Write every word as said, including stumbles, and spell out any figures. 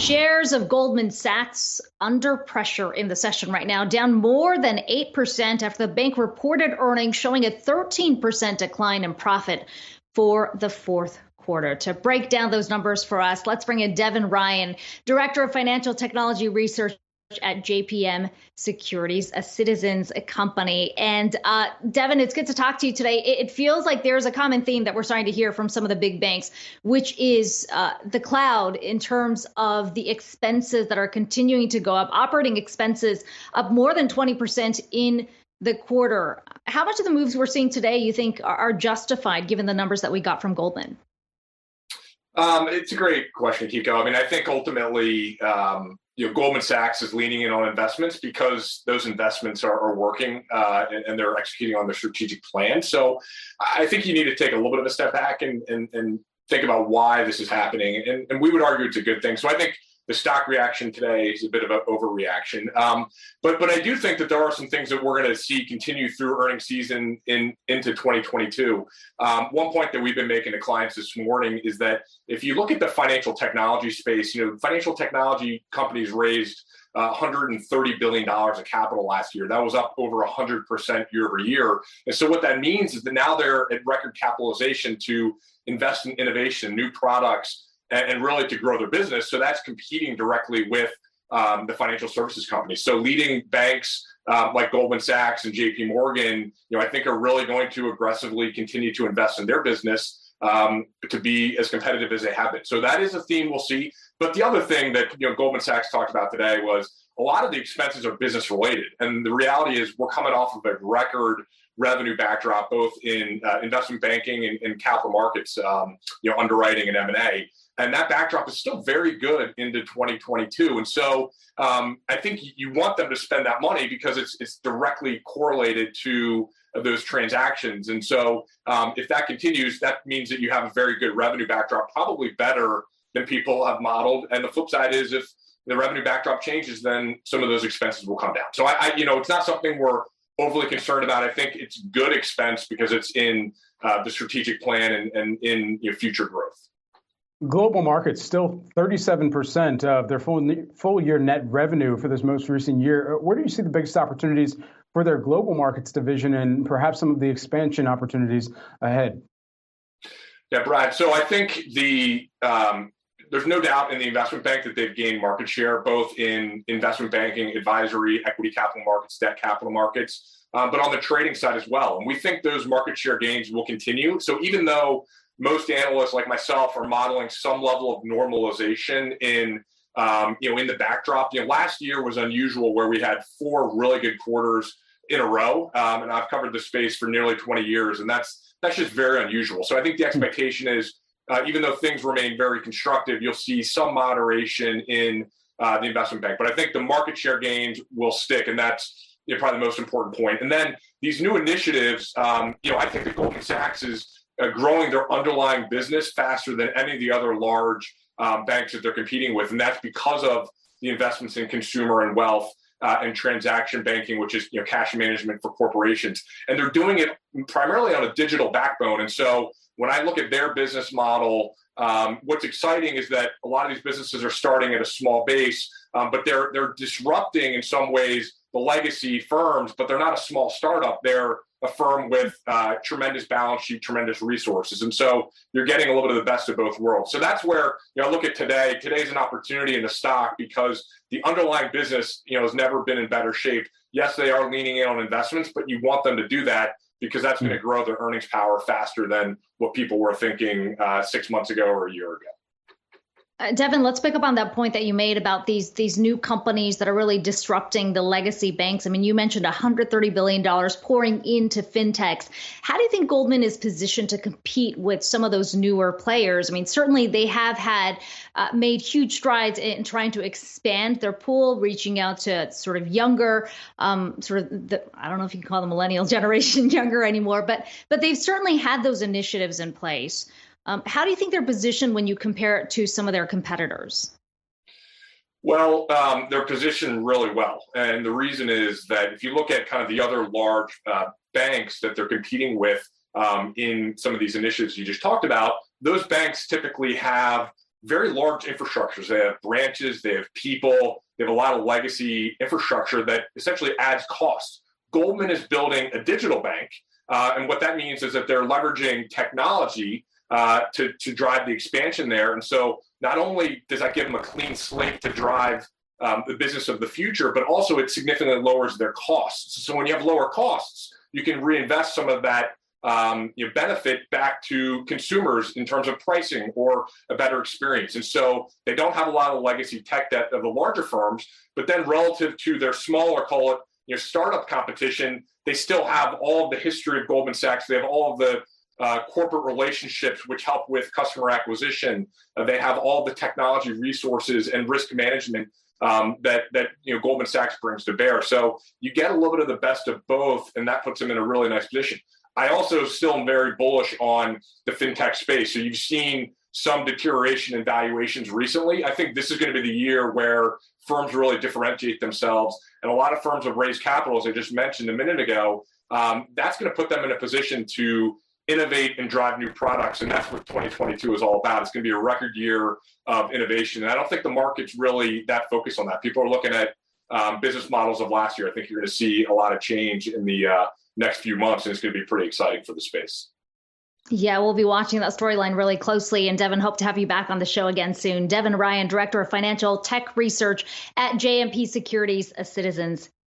Shares of Goldman Sachs under pressure in the session right now, down more than eight percent after the bank reported earnings showing a thirteen percent decline in profit for the fourth quarter. To break down those numbers for us, let's bring in Devin Ryan, Director of Financial Technology Research at J P M Securities, a Citizens company. And uh, Devin, it's good to talk to you today. It, it feels like there's a common theme that we're starting to hear from some of the big banks, which is uh, the cloud in terms of the expenses that are continuing to go up, operating expenses up more than twenty percent in the quarter. How much of the moves we're seeing today you think are, are justified given the numbers that we got from Goldman? Um, it's a great question, Kiko. I mean, I think ultimately, um, you know, Goldman Sachs is leaning in on investments because those investments are, are working uh, and, and they're executing on their strategic plan. So I think you need to take a little bit of a step back and, and, and think about why this is happening. And, and we would argue it's a good thing. So I think the stock reaction today is a bit of an overreaction. Um, but but I do think that there are some things that we're going to see continue through earnings season in into twenty twenty-two. Um, one point that we've been making to clients this morning is that if you look at the financial technology space, you know, financial technology companies raised uh, one hundred thirty billion dollars of capital last year. That was up over one hundred percent year over year. And so what that means is that now they're at record capitalization to invest in innovation, new products, and really to grow their business. So that's competing directly with um, the financial services companies. So leading banks uh, like Goldman Sachs and J P Morgan, you know, I think are really going to aggressively continue to invest in their business um, to be as competitive as they have been. So that is a theme we'll see. But the other thing that, you know, Goldman Sachs talked about today was a lot of the expenses are business related. And the reality is we're coming off of a record revenue backdrop, both in uh, investment banking and, and capital markets, um, you know, underwriting and M and A. And that backdrop is still very good into twenty twenty-two. And so um, I think you want them to spend that money because it's it's directly correlated to those transactions. And so um, if that continues, that means that you have a very good revenue backdrop, probably better than people have modeled. And the flip side is if the revenue backdrop changes, then some of those expenses will come down. So I, I you know, it's not something we're overly concerned about. I think it's good expense because it's in uh, the strategic plan and, and in you know, future growth. Global markets still thirty-seven percent of their full full year net revenue for this most recent year. Where do you see the biggest opportunities for their global markets division and perhaps some of the expansion opportunities ahead? Yeah, Brad. So I think the um, there's no doubt in the investment bank that they've gained market share, both in investment banking, advisory, equity capital markets, debt capital markets, um, but on the trading side as well. And we think those market share gains will continue. So even though most analysts like myself are modeling some level of normalization in, um, you know, in the backdrop. You know, last year was unusual where we had four really good quarters in a row, um, and I've covered the space for nearly twenty years, and that's that's just very unusual. So I think the expectation is, uh, even though things remain very constructive, you'll see some moderation in uh, the investment bank. But I think the market share gains will stick, and that's you know, probably the most important point. And then these new initiatives, um, you know, I think that Goldman Sachs is Uh, growing their underlying business faster than any of the other large um, banks that they're competing with. And that's because of the investments in consumer and wealth uh, and transaction banking, which is you know cash management for corporations. And they're doing it primarily on a digital backbone. And so when I look at their business model, um, what's exciting is that a lot of these businesses are starting at a small base, um, but they're they're disrupting in some ways the legacy firms, but they're not a small startup. They're a firm with uh, tremendous balance sheet, tremendous resources. And so you're getting a little bit of the best of both worlds. So that's where, you know, look at today. Today's an opportunity in the stock because the underlying business, you know, has never been in better shape. Yes, they are leaning in on investments, but you want them to do that because that's going to grow their earnings power faster than what people were thinking uh, six months ago or a year ago. Uh, Devin, let's pick up on that point that you made about these these new companies that are really disrupting the legacy banks. I mean, you mentioned one hundred thirty billion dollars pouring into fintechs. How do you think Goldman is positioned to compete with some of those newer players? I mean, certainly they have had uh, made huge strides in trying to expand their pool, reaching out to sort of younger, um, sort of, the, I don't know if you can call the millennial generation younger anymore, but but they've certainly had those initiatives in place. Um, how do you think they're positioned when you compare it to some of their competitors? Well, um, they're positioned really well. And the reason is that if you look at kind of the other large uh, banks that they're competing with um, in some of these initiatives you just talked about, those banks typically have very large infrastructures. They have branches, they have people, they have a lot of legacy infrastructure that essentially adds cost. Goldman is building a digital bank, uh, and what that means is that they're leveraging technology uh, to, to drive the expansion there. And so not only does that give them a clean slate to drive um, the business of the future, but also it significantly lowers their costs. So when you have lower costs, you can reinvest some of that um, you know, benefit back to consumers in terms of pricing or a better experience. And so they don't have a lot of legacy tech debt of the larger firms, but then relative to their smaller, call it, you know, startup competition, they still have all of the history of Goldman Sachs. They have all of the uh, corporate relationships which help with customer acquisition. Uh, they have all the technology resources and risk management um, that that you know Goldman Sachs brings to bear. So you get a little bit of the best of both, and that puts them in a really nice position. I also still am very bullish on the fintech space. So you've seen some deterioration in valuations recently. I think this is going to be the year where firms really differentiate themselves. And a lot of firms have raised capital, as I just mentioned a minute ago. Um, that's going to put them in a position to innovate and drive new products. And that's what twenty twenty-two is all about. It's going to be a record year of innovation. And I don't think the market's really that focused on that. People are looking at um, business models of last year. I think you're going to see a lot of change in the uh, next few months, and it's going to be pretty exciting for the space. Yeah, we'll be watching that storyline really closely. And Devin, hope to have you back on the show again soon. Devin Ryan, Director of Financial Tech Research at J M P Securities, a Citizens